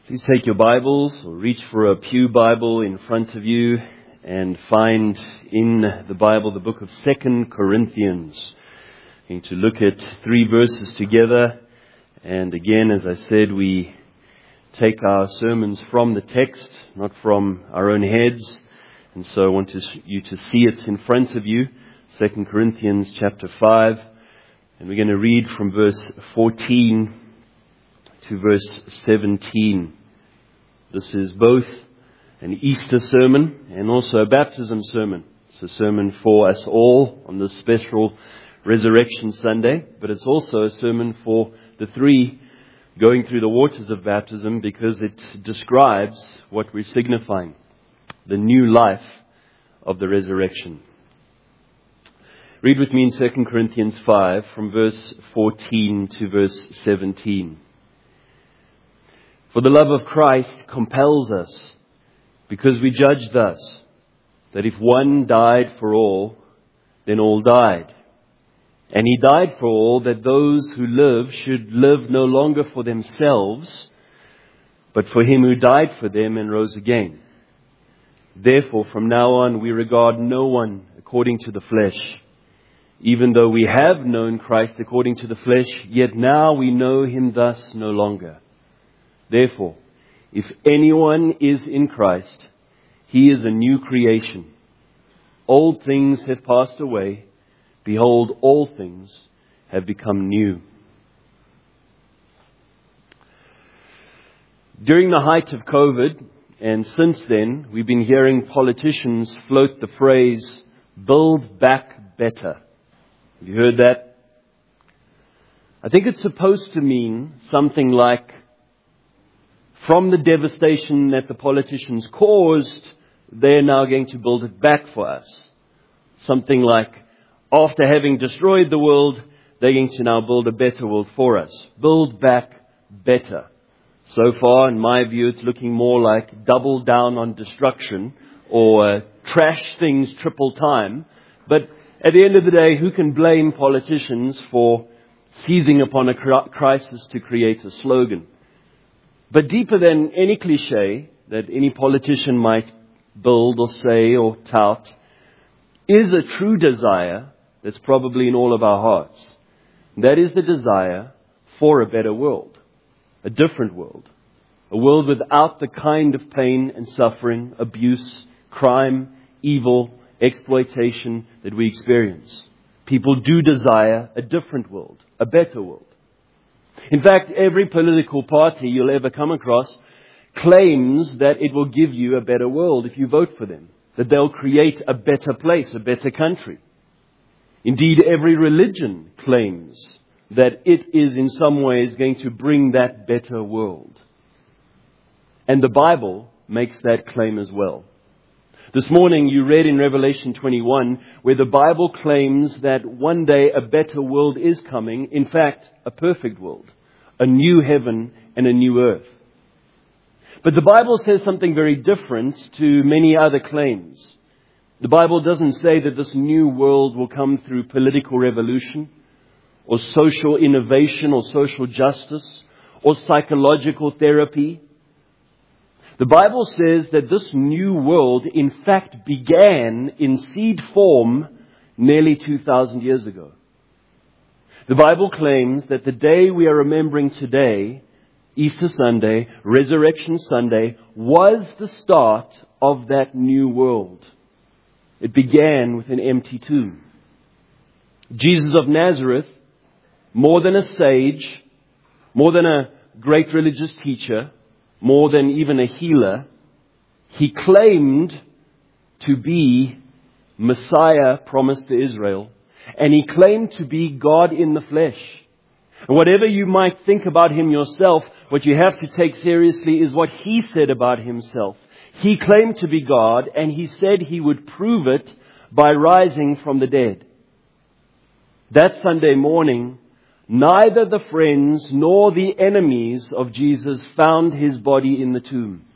Please take your Bibles or reach for a pew Bible in front of you and find in the Bible the book of 2 Corinthians. We're going to look at 3 verses together. And again, as I said, we take our sermons from the text, not from our own heads. And so I want you to see it in front of you. 2 Corinthians chapter 5. And we're going to read from verse 14 to verse 17. This is both an Easter sermon and also a baptism sermon. It's a sermon for us all on this special Resurrection Sunday, but it's also a sermon for the 3 going through the waters of baptism because it describes what we're signifying, the new life of the resurrection. Read with me in 2 Corinthians 5 from verse 14 to verse 17. For the love of Christ compels us, because we judge thus, that if one died for all, then all died. And he died for all, that those who live should live no longer for themselves, but for him who died for them and rose again. Therefore, from now on, we regard no one according to the flesh. Even though we have known Christ according to the flesh, yet now we know him thus no longer. Therefore, if anyone is in Christ, he is a new creation. Old things have passed away. Behold, all things have become new. During the height of COVID, and since then, we've been hearing politicians float the phrase, build back better. Have you heard that? I think it's supposed to mean something like, from the devastation that the politicians caused, they're now going to build it back for us. Something like, after having destroyed the world, they're going to now build a better world for us. Build back better. So far, in my view, it's looking more like double down on destruction or trash things triple time. But at the end of the day, who can blame politicians for seizing upon a crisis to create a slogan? But deeper than any cliche that any politician might build or say or tout is a true desire that's probably in all of our hearts. That is the desire for a better world, a different world, a world without the kind of pain and suffering, abuse, crime, evil, exploitation that we experience. People do desire a different world, a better world. In fact, every political party you'll ever come across claims that it will give you a better world if you vote for them, that they'll create a better place, a better country. Indeed, every religion claims that it is in some ways going to bring that better world. And the Bible makes that claim as well. This morning you read in Revelation 21 where the Bible claims that one day a better world is coming. In fact, a perfect world, a new heaven and a new earth. But the Bible says something very different to many other claims. The Bible doesn't say that this new world will come through political revolution or social innovation or social justice or psychological therapy. The Bible says that this new world, in fact, began in seed form nearly 2,000 years ago. The Bible claims that the day we are remembering today, Easter Sunday, Resurrection Sunday, was the start of that new world. It began with an empty tomb. Jesus of Nazareth, more than a sage, more than a great religious teacher, more than even a healer, he claimed to be Messiah promised to Israel, and he claimed to be God in the flesh. And whatever you might think about him yourself, what you have to take seriously is what he said about himself. He claimed to be God, and he said he would prove it by rising from the dead. That Sunday morning, neither the friends nor the enemies of Jesus found his body in the tomb.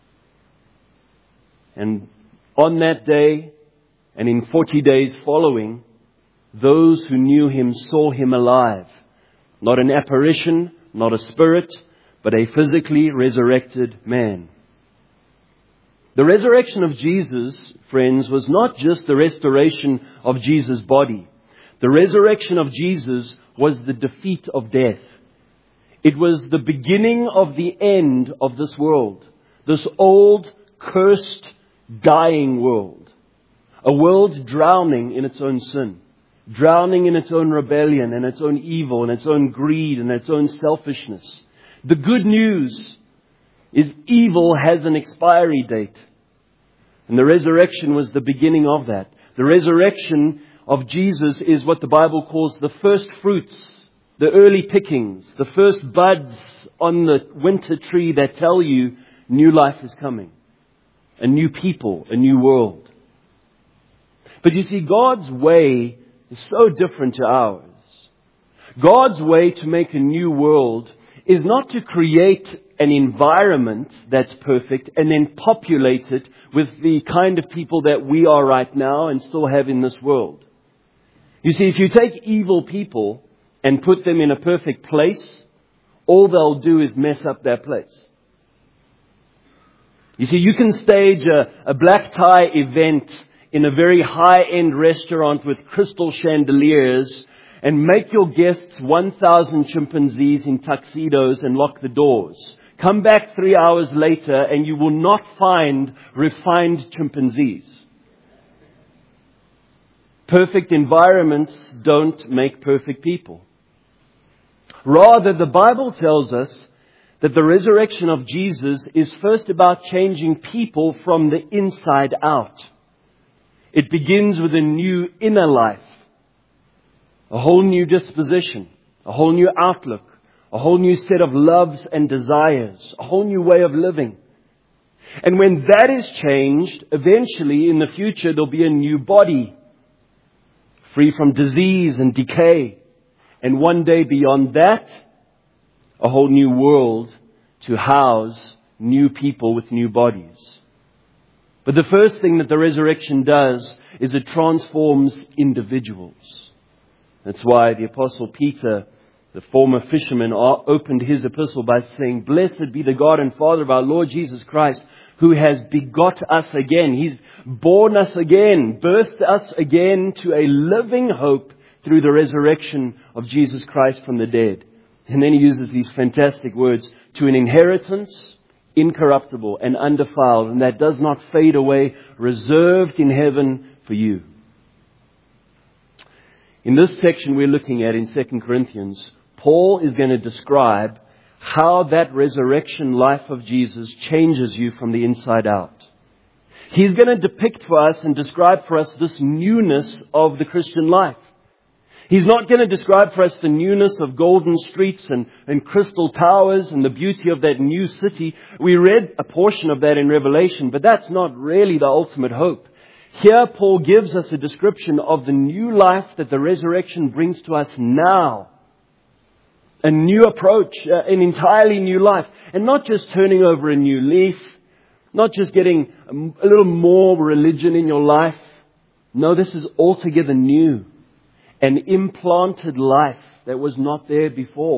And on that day, and in 40 days following, those who knew him saw him alive. Not an apparition, not a spirit, but a physically resurrected man. The resurrection of Jesus, friends, was not just the restoration of Jesus' body. The resurrection of Jesus was the defeat of death. It was the beginning of the end of this world. This old, cursed, dying world. A world drowning in its own sin. Drowning in its own rebellion and its own evil and its own greed and its own selfishness. The good news is evil has an expiry date. And the resurrection was the beginning of that. The resurrection of Jesus is what the Bible calls the first fruits, the early pickings, the first buds on the winter tree that tell you new life is coming. A new people, a new world. But you see, God's way is so different to ours. God's way to make a new world is not to create an environment that's perfect and then populate it with the kind of people that we are right now and still have in this world. You see, if you take evil people and put them in a perfect place, all they'll do is mess up that place. You see, you can stage a black tie event in a very high-end restaurant with crystal chandeliers and make your guests 1,000 chimpanzees in tuxedos and lock the doors. Come back 3 hours later and you will not find refined chimpanzees. Perfect environments don't make perfect people. Rather, the Bible tells us that the resurrection of Jesus is first about changing people from the inside out. It begins with a new inner life, a whole new disposition, a whole new outlook, a whole new set of loves and desires, a whole new way of living. And when that is changed, eventually in the future there'll be a new body, free from disease and decay. And one day beyond that, a whole new world to house new people with new bodies. But the first thing that the resurrection does is it transforms individuals. That's why the Apostle Peter, the former fisherman, opened his epistle by saying, "Blessed be the God and Father of our Lord Jesus Christ, who has begot us again." He's born us again, birthed us again to a living hope through the resurrection of Jesus Christ from the dead. And then he uses these fantastic words, to an inheritance incorruptible and undefiled, and that does not fade away, reserved in heaven for you. In this section we're looking at in 2 Corinthians, Paul is going to describe how that resurrection life of Jesus changes you from the inside out. He's going to depict for us and describe for us this newness of the Christian life. He's not going to describe for us the newness of golden streets and crystal towers and the beauty of that new city. We read a portion of that in Revelation, but that's not really the ultimate hope. Here Paul gives us a description of the new life that the resurrection brings to us now. A new approach, an entirely new life. And not just turning over a new leaf, not just getting a little more religion in your life. No, this is altogether new. An implanted life that was not there before.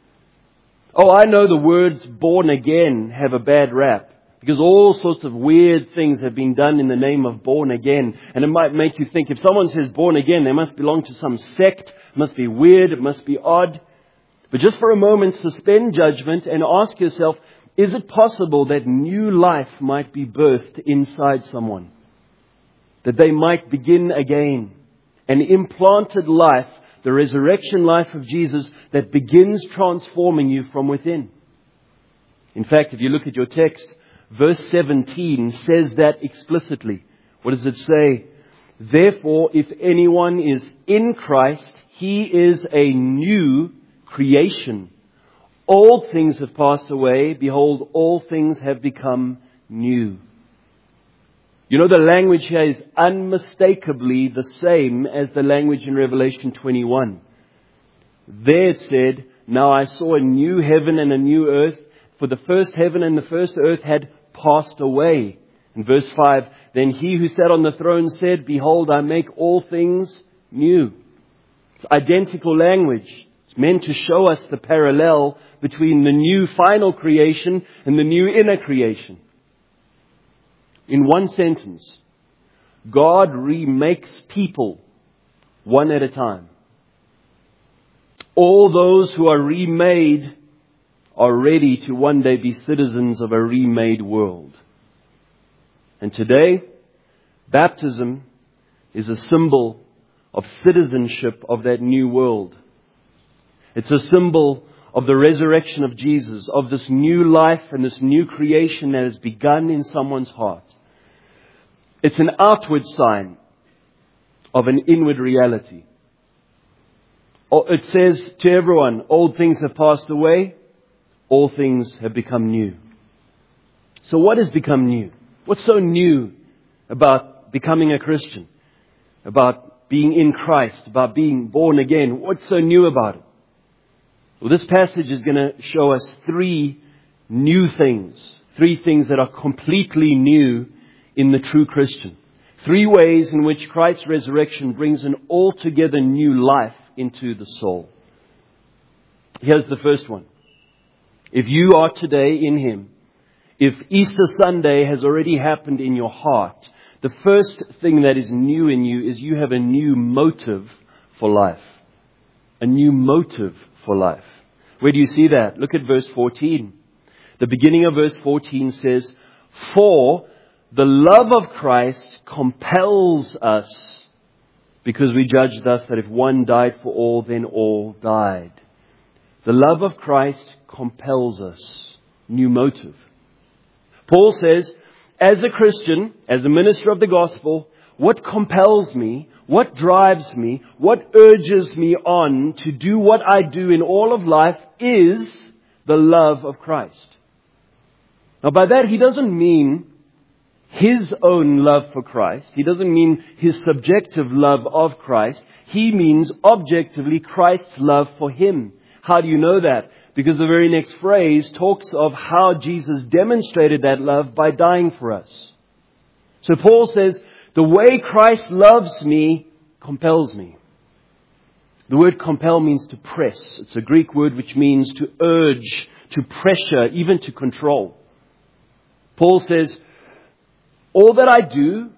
Oh, I know the words born again have a bad rap, because all sorts of weird things have been done in the name of born again. And it might make you think, if someone says born again, they must belong to some sect. It must be weird. It must be odd. But just for a moment, suspend judgment and ask yourself, is it possible that new life might be birthed inside someone? That they might begin again? An implanted life, the resurrection life of Jesus that begins transforming you from within. In fact, if you look at your text, verse 17 says that explicitly. What does it say? Therefore, if anyone is in Christ, he is a new creation. All things have passed away. Behold, all things have become new. You know, the language here is unmistakably the same as the language in Revelation 21. There it said, "Now I saw a new heaven and a new earth, for the first heaven and the first earth had passed away." In verse 5, "Then he who sat on the throne said, Behold, I make all things new." It's identical language. It's meant to show us the parallel between the new final creation and the new inner creation. In one sentence, God remakes people one at a time. All those who are remade are ready to one day be citizens of a remade world. And today, baptism is a symbol of citizenship of that new world. It's a symbol of the resurrection of Jesus, of this new life and this new creation that has begun in someone's heart. It's an outward sign of an inward reality. It says to everyone, old things have passed away, all things have become new. So what has become new? What's so new about becoming a Christian? About being in Christ? About being born again? What's so new about it? Well, this passage is going to show us three new things. Three things that are completely new in the true Christian. Three ways in which Christ's resurrection brings an altogether new life into the soul. Here's the first one. If you are today in Him, if Easter Sunday has already happened in your heart, the first thing that is new in you is you have a new motive for life. A new motive for life. Where do you see that? Look at verse 14. The beginning of verse 14 says, "For the love of Christ compels us, because we judge thus that if one died for all, then all died." The love of Christ compels us. New motive. Paul says, as a Christian, as a minister of the gospel, what compels me, what drives me, what urges me on to do what I do in all of life is the love of Christ. Now by that he doesn't mean His own love for Christ. He doesn't mean His subjective love of Christ. He means objectively Christ's love for Him. How do you know that? Because the very next phrase talks of how Jesus demonstrated that love by dying for us. So Paul says, the way Christ loves me compels me. The word compel means to press. It's a Greek word which means to urge, to pressure, even to control. Paul says, all that I do,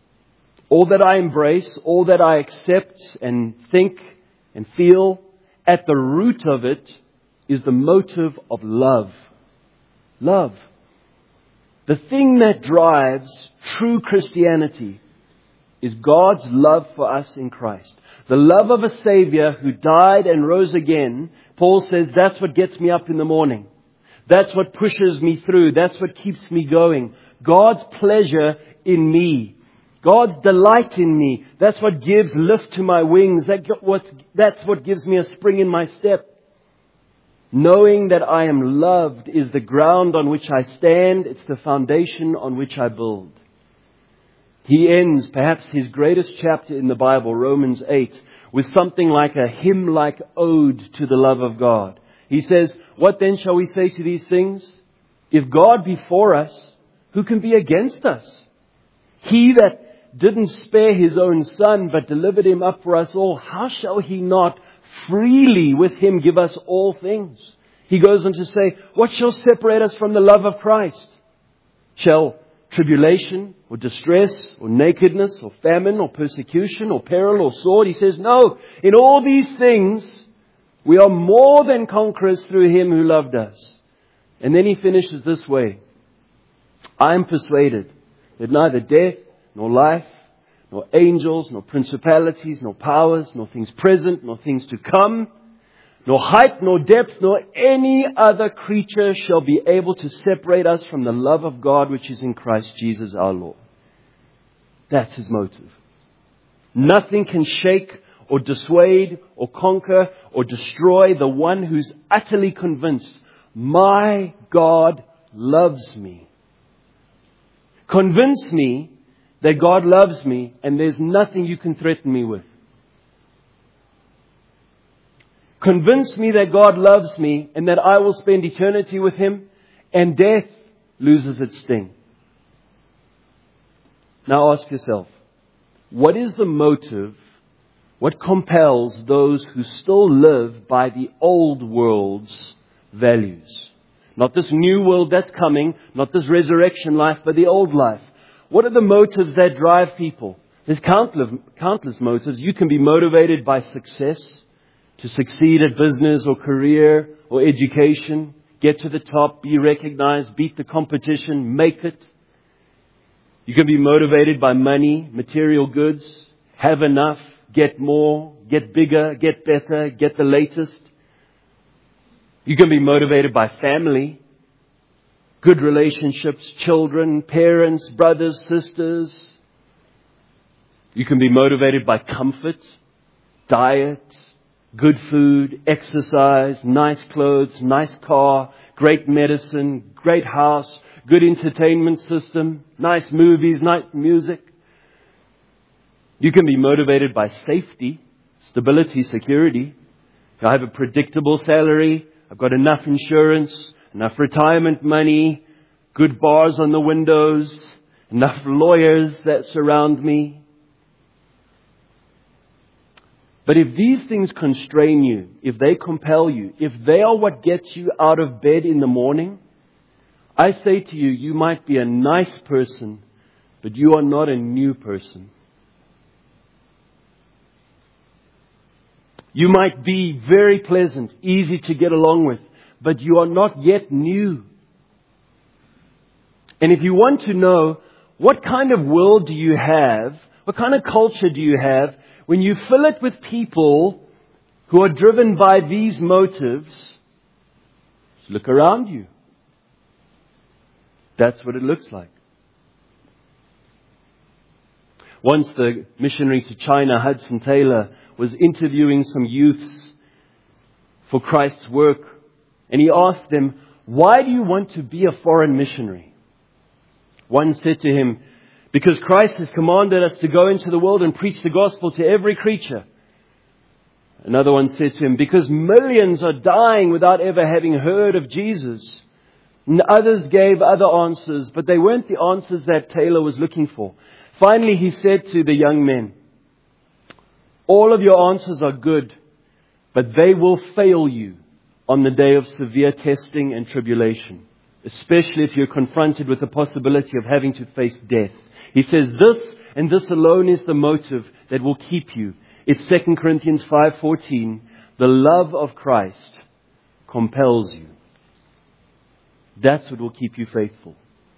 all that I embrace, all that I accept and think and feel, at the root of it is the motive of love. Love. The thing that drives true Christianity is God's love for us in Christ. The love of a Savior who died and rose again. Paul says that's what gets me up in the morning. That's what pushes me through. That's what keeps me going. God's pleasure in me. God's delight in me. That's what gives lift to my wings. That's what gives me a spring in my step. Knowing that I am loved is the ground on which I stand. It's the foundation on which I build. He ends perhaps his greatest chapter in the Bible, Romans 8, with something like a hymn-like ode to the love of God. He says, what then shall we say to these things? If God be for us, who can be against us? He that didn't spare His own Son, but delivered Him up for us all, how shall He not freely with Him give us all things? He goes on to say, what shall separate us from the love of Christ? Shall tribulation or distress or nakedness or famine or persecution or peril or sword? He says, no, in all these things we are more than conquerors through Him who loved us. And then he finishes this way. I am persuaded that neither death, nor life, nor angels, nor principalities, nor powers, nor things present, nor things to come, nor height, nor depth, nor any other creature shall be able to separate us from the love of God which is in Christ Jesus our Lord. That's His motive. Nothing can shake or dissuade or conquer or destroy the one who's utterly convinced, my God loves me. Convince me that God loves me and there's nothing you can threaten me with. Convince me that God loves me and that I will spend eternity with Him and death loses its sting. Now ask yourself, what is the motive What compels those who still live by the old world's values? Not this new world that's coming, not this resurrection life, but the old life. What are the motives that drive people? There's countless motives. You can be motivated by success, to succeed at business or career or education, get to the top, be recognized, beat the competition, make it. You can be motivated by money, material goods, have enough, get more, get bigger, get better, get the latest. You can be motivated by family, good relationships, children, parents, brothers, sisters. You can be motivated by comfort, diet, good food, exercise, nice clothes, nice car, great medicine, great house, good entertainment system, nice movies, nice music. You can be motivated by safety, stability, security. I have a predictable salary. I've got enough insurance, enough retirement money, good bars on the windows, enough lawyers that surround me. But if these things constrain you, if they compel you, if they are what gets you out of bed in the morning, I say to you, you might be a nice person, but you are not a new person. You might be very pleasant, easy to get along with, but you are not yet new. And if you want to know what kind of world do you have, what kind of culture do you have, when you fill it with people who are driven by these motives, just look around you. That's what it looks like. Once the missionary to China, Hudson Taylor, was interviewing some youths for Christ's work. And he asked them, why do you want to be a foreign missionary? One said to him, because Christ has commanded us to go into the world and preach the gospel to every creature. Another one said to him, because millions are dying without ever having heard of Jesus. And others gave other answers, but they weren't the answers that Taylor was looking for. Finally, he said to the young men, all of your answers are good, but they will fail you on the day of severe testing and tribulation, especially if you're confronted with the possibility of having to face death. He says this and this alone is the motive that will keep you. It's 2 Corinthians 5:14. The love of Christ compels you. That's what will keep you faithful.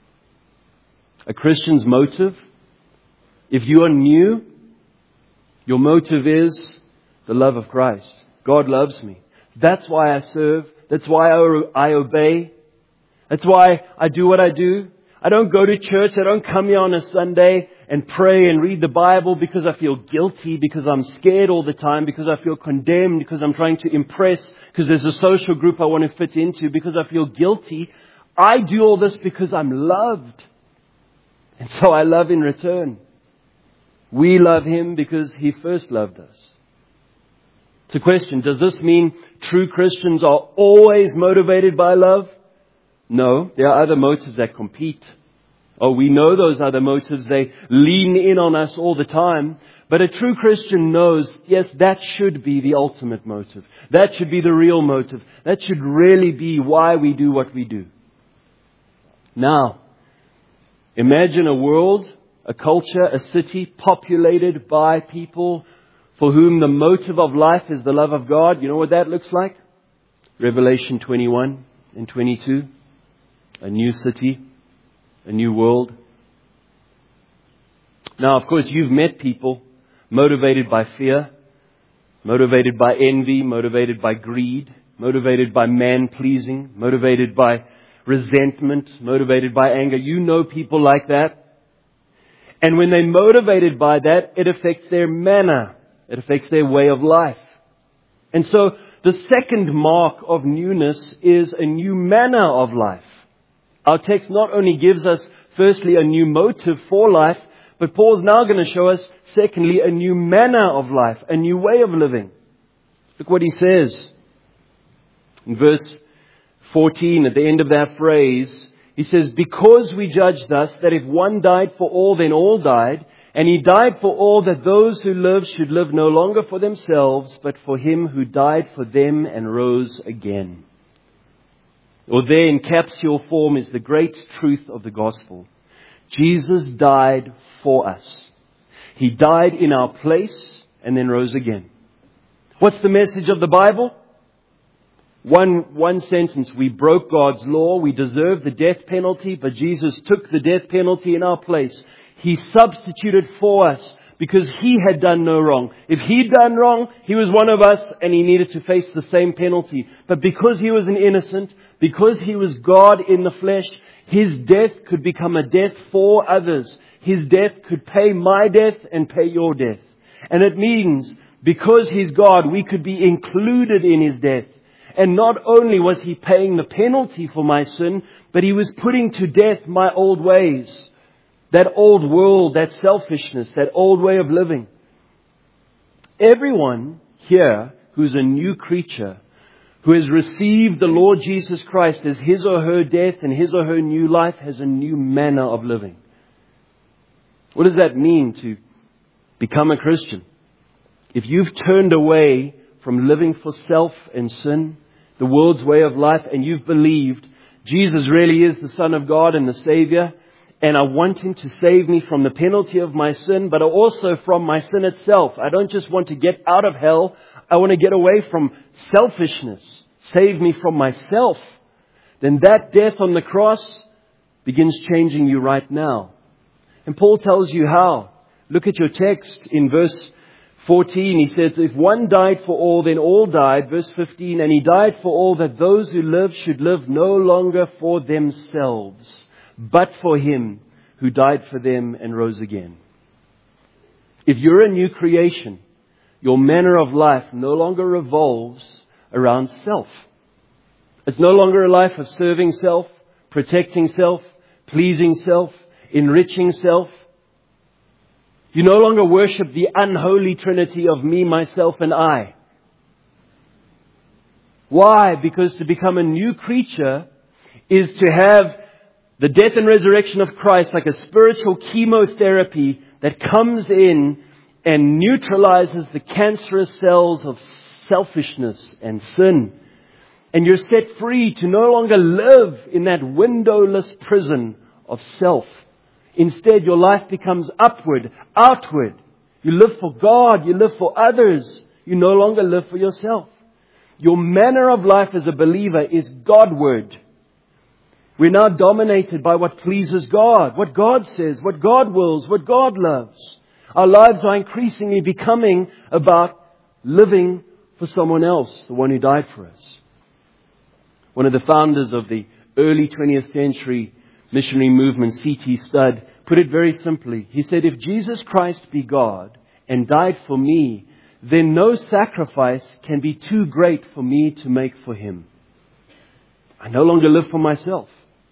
A Christian's motive, if you are new, your motive is the love of Christ. God loves me. That's why I serve. That's why I obey. That's why I do what I do. I don't go to church. I don't come here on a Sunday and pray and read the Bible because I feel guilty, because I'm scared all the time, because I feel condemned, because I'm trying to impress, because there's a social group I want to fit into, because I feel guilty. I do all this because I'm loved. And so I love in return. We love Him because He first loved us. It's a question. Does this mean true Christians are always motivated by love? No, there are other motives that compete. Oh, we know those other motives. They lean in on us all the time. But a true Christian knows, yes, that should be the ultimate motive. That should be the real motive. That should really be why we do what we do. Now, imagine a world, a culture, a city populated by people for whom the motive of life is the love of God. You know what that looks like? Revelation 21 and 22. A new city, a new world. Now, of course, you've met people motivated by fear, motivated by envy, motivated by greed, motivated by man-pleasing, motivated by resentment, motivated by anger. You know people like that. And when they're motivated by that, it affects their manner. It affects their way of life. And so the second mark of newness is a new manner of life. Our text not only gives us, firstly, a new motive for life, but Paul's now going to show us, secondly, a new manner of life, a new way of living. Look what he says. In verse 14, at the end of that phrase, he says, because we judge thus, that if one died for all, then all died, And He died for all, that those who live should live no longer for themselves, but for Him who died for them and rose again. Or there in capsule form is the great truth of the gospel. Jesus died for us. He died in our place and then rose again. What's the message of the Bible? One sentence. We broke God's law. We deserved the death penalty, but Jesus took the death penalty in our place. He substituted for us because He had done no wrong. If He'd done wrong, He was one of us and He needed to face the same penalty. But because He was an innocent, because He was God in the flesh, His death could become a death for others. His death could pay my death and pay your death. And it means because He's God, we could be included in His death. And not only was He paying the penalty for my sin, but He was putting to death my old ways. That old world, that selfishness, that old way of living. Everyone here who's a new creature, who has received the Lord Jesus Christ as his or her death and his or her new life, has a new manner of living. What does that mean to become a Christian? If you've turned away from living for self and sin, the world's way of life, and you've believed Jesus really is the Son of God and the Savior, and I want Him to save me from the penalty of my sin, but also from my sin itself. I don't just want to get out of hell. I want to get away from selfishness. Save me from myself. Then that death on the cross begins changing you right now. And Paul tells you how. Look at your text in verse 14. He says, if one died for all, then all died. Verse 15, and He died for all, that those who live should live no longer for themselves, but for Him who died for them and rose again. If you're a new creation, your manner of life no longer revolves around self. It's no longer a life of serving self, protecting self, pleasing self, enriching self. You no longer worship the unholy trinity of me, myself, and I. Why? Because to become a new creature is to have the death and resurrection of Christ like a spiritual chemotherapy that comes in and neutralizes the cancerous cells of selfishness and sin. And you're set free to no longer live in that windowless prison of self. Instead, your life becomes upward, outward. You live for God. You live for others. You no longer live for yourself. Your manner of life as a believer is Godward. We're now dominated by what pleases God, what God says, what God wills, what God loves. Our lives are increasingly becoming about living for someone else, the one who died for us. One of the founders of the early 20th century missionary movement, C.T. Studd, put it very simply. He said, if Jesus Christ be God and died for me, then no sacrifice can be too great for me to make for Him. I no longer live for myself.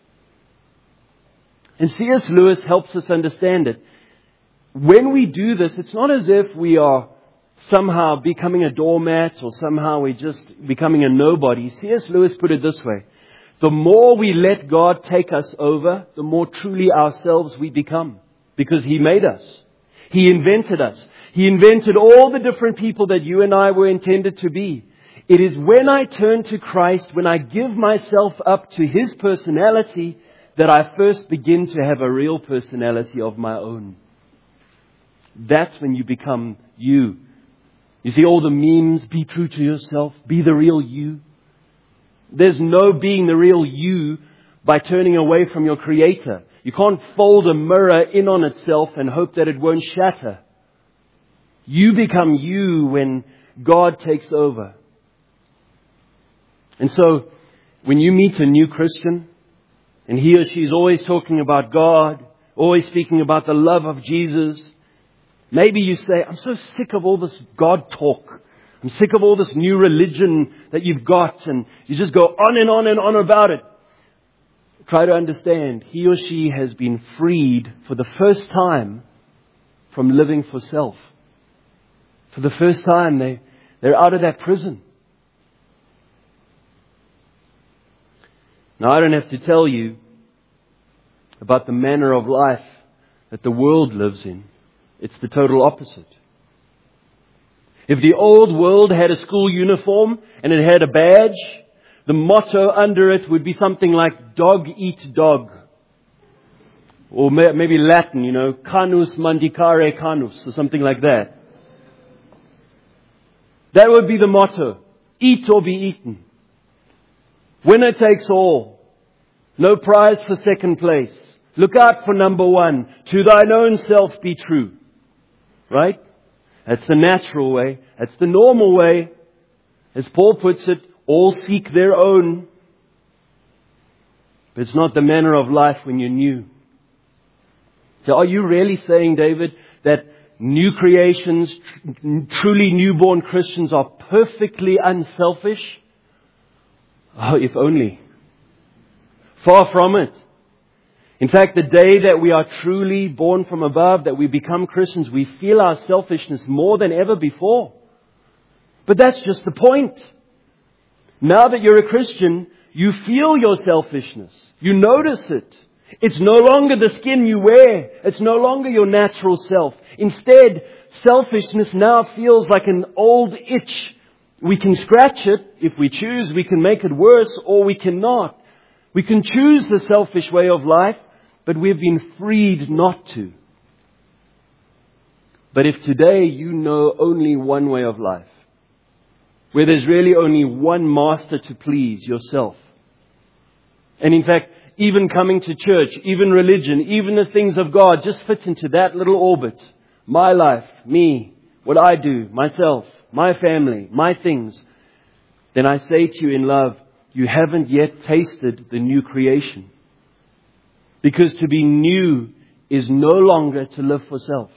And C.S. Lewis helps us understand it. When we do this, it's not as if we are somehow becoming a doormat or somehow we're just becoming a nobody. C.S. Lewis put it this way. The more we let God take us over, the more truly ourselves we become. Because He made us. He invented us. He invented all the different people that you and I were intended to be. It is when I turn to Christ, when I give myself up to His personality, that I first begin to have a real personality of my own. That's when you become you. You see all the memes, be true to yourself, be the real you. There's no being the real you by turning away from your Creator. You can't fold a mirror in on itself and hope that it won't shatter. You become you when God takes over. And so, when you meet a new Christian, and he or she is always talking about God, always speaking about the love of Jesus, maybe you say, I'm so sick of all this God talk. I'm sick of all this new religion that you've got, and you just go on and on and on about it. Try to understand, he or she has been freed for the first time from living for self. For the first time, they're out of that prison. Now, I don't have to tell you about the manner of life that the world lives in. It's the total opposite. If the old world had a school uniform and it had a badge, the motto under it would be something like dog eat dog. Or maybe Latin, canus mandicare canus, or something like that. That would be the motto. Eat or be eaten. Winner takes all. No prize for second place. Look out for number one. To thine own self be true. Right? That's the natural way. That's the normal way. As Paul puts it, all seek their own. But it's not the manner of life when you're new. So are you really saying, David, that new creations, truly newborn Christians are perfectly unselfish? Oh, if only. Far from it. In fact, the day that we are truly born from above, that we become Christians, we feel our selfishness more than ever before. But that's just the point. Now that you're a Christian, you feel your selfishness. You notice it. It's no longer the skin you wear. It's no longer your natural self. Instead, selfishness now feels like an old itch. We can scratch it. If we choose, we can make it worse, or we cannot. We can choose the selfish way of life, but we've been freed not to. But if today you know only one way of life, where there's really only one master to please, yourself. And in fact, even coming to church, even religion, even the things of God just fits into that little orbit. My life, me, what I do, myself, my family, my things. Then I say to you in love, you haven't yet tasted the new creation. Because to be new is no longer to live for self.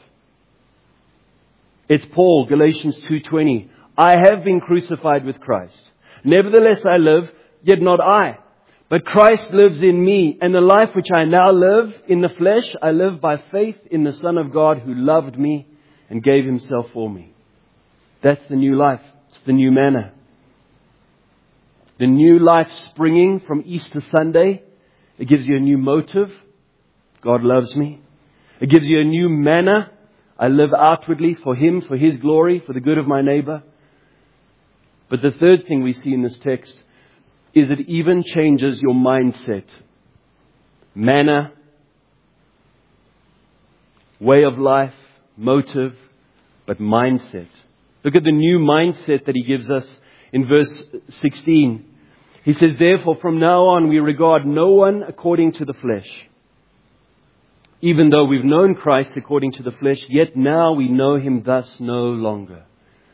It's Paul, Galatians 2:20. I have been crucified with Christ. Nevertheless I live, yet not I. But Christ lives in me, and the life which I now live in the flesh, I live by faith in the Son of God who loved me and gave Himself for me. That's the new life. It's the new manna. The new life springing from Easter Sunday. It gives you a new motive. God loves me. It gives you a new manna. I live outwardly for Him, for His glory, for the good of my neighbor. But the third thing we see in this text is it even changes your mindset. Manner, way of life, motive, but mindset. Look at the new mindset that he gives us in verse 16. He says, therefore, from now on we regard no one according to the flesh. Even though we've known Christ according to the flesh, yet now we know Him thus no longer.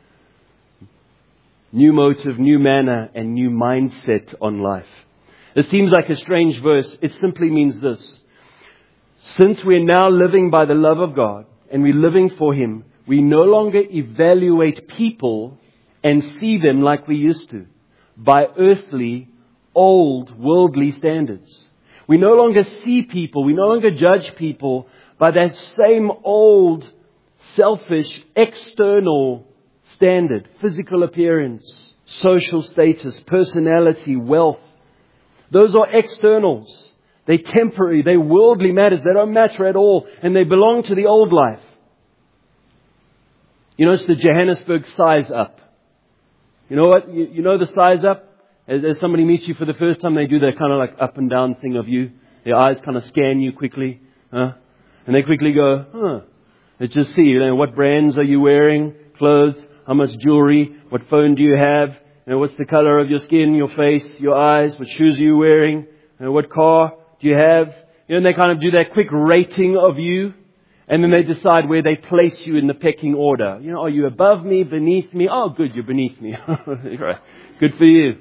New motive, new manner, and new mindset on life. It seems like a strange verse. It simply means this. Since we're now living by the love of God, and we're living for Him, we no longer evaluate people and see them like we used to, by earthly, old, worldly standards. We no longer see people, we no longer judge people by that same old, selfish, external standard, physical appearance, social status, personality, wealth. Those are externals. They're temporary, they're worldly matters, they don't matter at all, and they belong to the old life. You know, it's the Johannesburg size up. You know what? You know the size up? As somebody meets you for the first time, they do that kind of like up and down thing of you. Their eyes kind of scan you quickly. And they quickly go, let's just see, what brands are you wearing? Clothes? How much jewelry? What phone do you have? What's the color of your skin, your face, your eyes? What shoes are you wearing? What car do you have? And they kind of do that quick rating of you. And then they decide where they place you in the pecking order. Are you above me, beneath me? Oh, good, you're beneath me. Right. Good for you.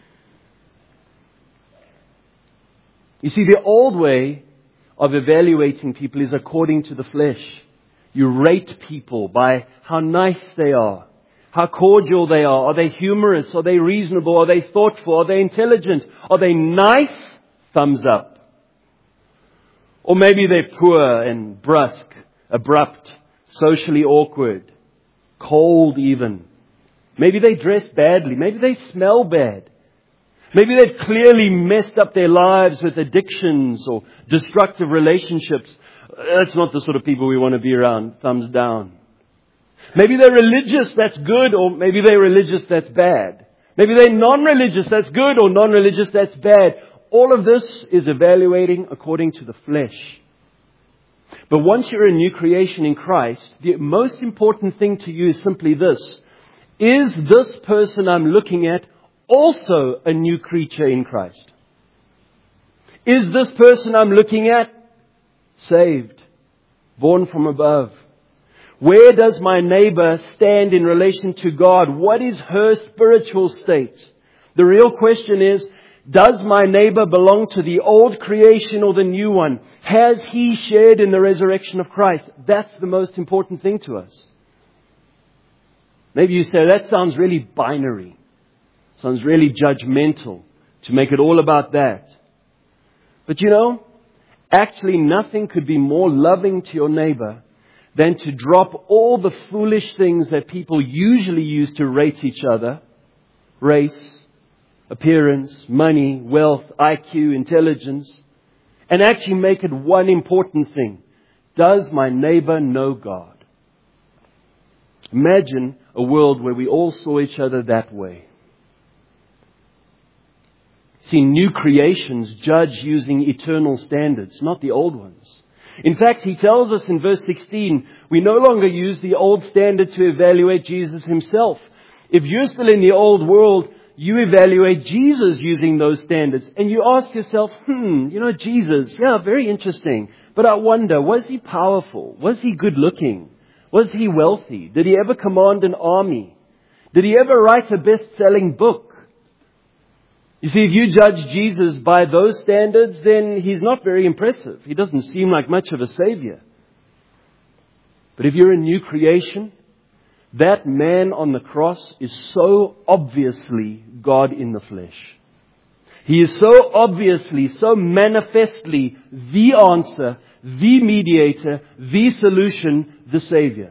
You see, the old way of evaluating people is according to the flesh. You rate people by how nice they are, how cordial they are. Are they humorous? Are they reasonable? Are they thoughtful? Are they intelligent? Are they nice? Thumbs up. Or maybe they're poor and brusque, abrupt, socially awkward, cold even. Maybe they dress badly. Maybe they smell bad. Maybe they've clearly messed up their lives with addictions or destructive relationships. That's not the sort of people we want to be around. Thumbs down. Maybe they're religious, that's good, or maybe they're religious, that's bad. Maybe they're non-religious, that's good, or non-religious, that's bad. All of this is evaluating according to the flesh. But once you're a new creation in Christ, the most important thing to you is simply this. Is this person I'm looking at also a new creature in Christ? Is this person I'm looking at saved, born from above? Where does my neighbor stand in relation to God? What is her spiritual state? The real question is, does my neighbor belong to the old creation or the new one? Has he shared in the resurrection of Christ? That's the most important thing to us. Maybe you say, that sounds really binary. Sounds really judgmental to make it all about that. But you know, actually nothing could be more loving to your neighbor than to drop all the foolish things that people usually use to rate each other. Race, appearance, money, wealth, IQ, intelligence. And actually make it one important thing. Does my neighbor know God? Imagine a world where we all saw each other that way. See, new creations judge using eternal standards, not the old ones. In fact, he tells us in verse 16, we no longer use the old standard to evaluate Jesus himself. If you're still in the old world, you evaluate Jesus using those standards. And you ask yourself, Jesus, yeah, very interesting. But I wonder, was he powerful? Was he good looking? Was he wealthy? Did he ever command an army? Did he ever write a best-selling book? You see, if you judge Jesus by those standards, then he's not very impressive. He doesn't seem like much of a savior. But if you're a new creation, that man on the cross is so obviously God in the flesh. He is so obviously, so manifestly the answer, the mediator, the solution, the Savior.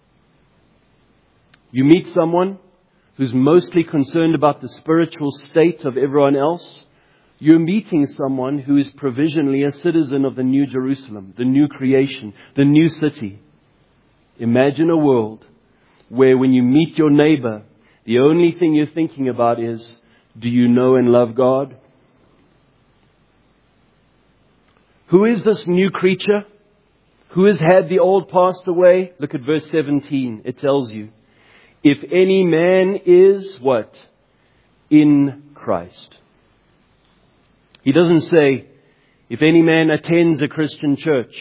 You meet someone who's mostly concerned about the spiritual state of everyone else. You're meeting someone who is provisionally a citizen of the New Jerusalem, the new creation, the new city. Imagine a world where when you meet your neighbor, the only thing you're thinking about is, do you know and love God? Who is this new creature? Who has had the old passed away? Look at verse 17. It tells you, if any man is what? In Christ. He doesn't say, if any man attends a Christian church.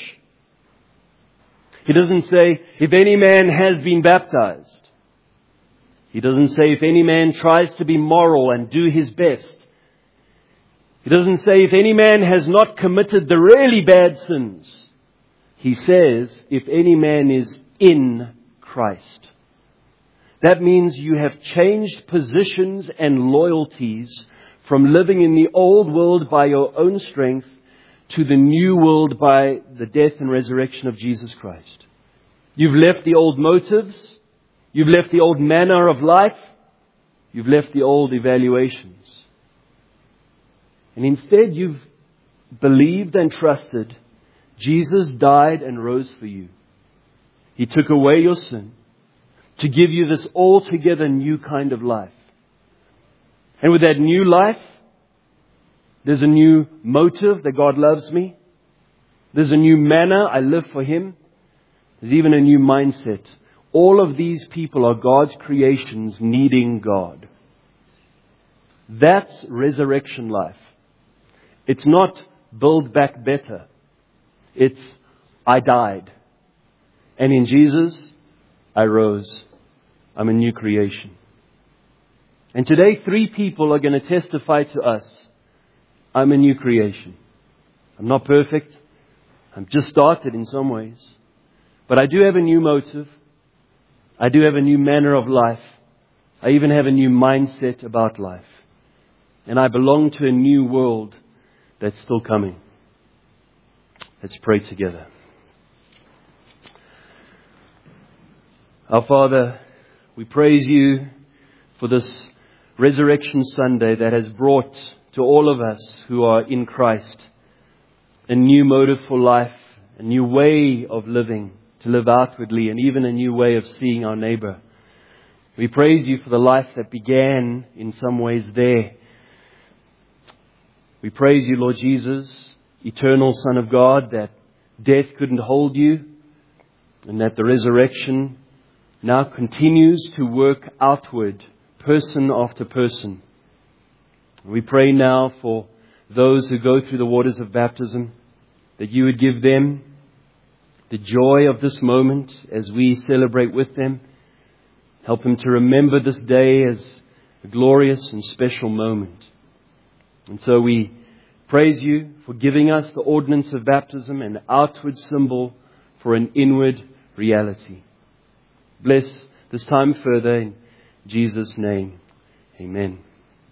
He doesn't say, if any man has been baptized. He doesn't say, if any man tries to be moral and do his best. He doesn't say, if any man has not committed the really bad sins. He says, if any man is in Christ. That means you have changed positions and loyalties from living in the old world by your own strength to the new world by the death and resurrection of Jesus Christ. You've left the old motives. You've left the old manner of life. You've left the old evaluations. And instead you've believed and trusted Jesus died and rose for you. He took away your sin to give you this altogether new kind of life. And with that new life, there's a new motive that God loves me. There's a new manner I live for Him. There's even a new mindset. All of these people are God's creations needing God. That's resurrection life. It's not build back better. It's I died. And in Jesus, I rose. I'm a new creation. And today, 3 people are going to testify to us. I'm a new creation. I'm not perfect. I'm just started in some ways. But I do have a new motive. I do have a new manner of life. I even have a new mindset about life. And I belong to a new world that's still coming. Let's pray together. Our Father, we praise You for this Resurrection Sunday that has brought to all of us who are in Christ a new motive for life, a new way of living, to live outwardly, and even a new way of seeing our neighbor. We praise you for the life that began in some ways there. We praise you, Lord Jesus, eternal Son of God, that death couldn't hold you, and that the resurrection now continues to work outward, person after person. We pray now for those who go through the waters of baptism, that you would give them the joy of this moment as we celebrate with them. Help them to remember this day as a glorious and special moment. And so we praise you for giving us the ordinance of baptism, an outward symbol for an inward reality. Bless this time further in Jesus' name. Amen.